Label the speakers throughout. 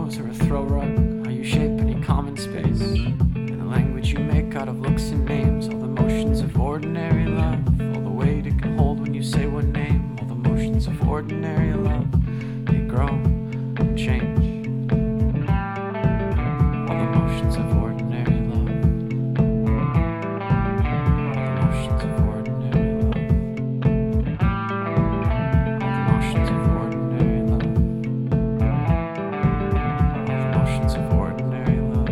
Speaker 1: rose or a throw rug, how you shape any common space, and the language you make out of looks and names, all the motions of ordinary love, all the weight it can hold when you say one name, all the motions of ordinary love, they grow and change. All the motions of ordinary love, all the motions of ordinary love, all the motions of ordinary love, all the motions of ordinary love.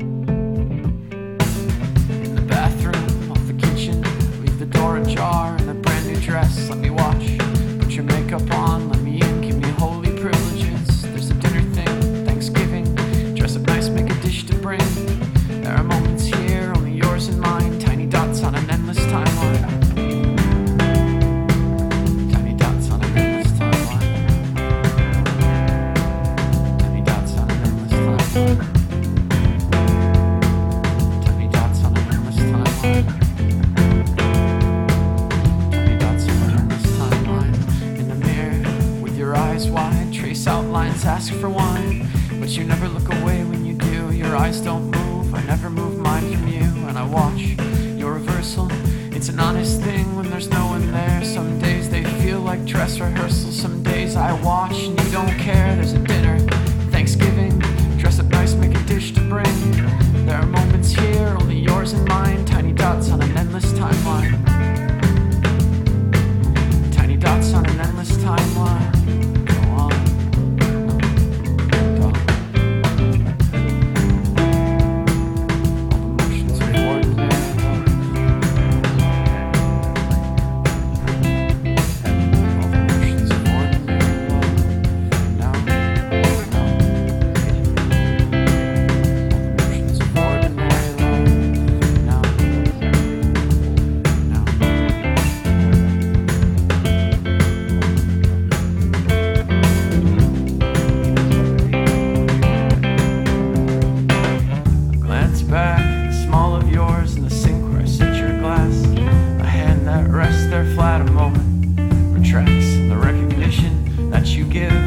Speaker 1: In the bathroom, off the kitchen, leave the door ajar in a brand new dress. Let me watch, put your makeup on, let me in, give me holy privileges. There's a dinner thing, Thanksgiving, dress up nice, make a dish to bring. There are moments here, only yours and mine, tiny dots on an endless timeline. Tiny dots on an endless timeline. Tiny dots on an endless timeline. Tiny dots on an endless timeline. Tiny dots on an endless timeline. In the mirror, with your eyes wide, trace outlines, ask for wine. But you never look away when you do. Your eyes don't move, I never move mine from you. And I watch your reversal. It's an honest thing when there's no one there. Some days they feel like dress rehearsal. Some days I watch and you don't care. There's a dinner, Thanksgiving, dress up nice, make a dish to bring. There are moments here, only yours and mine, tiny dots on an endless timeline. Tiny dots on an endless timeline. Go on. Go. All the motions of ordinary love. All the motions of ordinary love. Now. All the motions of ordinary love. Now. Glance back, the small of yours in the sink where I set your glass. A hand that rests there flat a moment, retracts the recognition that you give.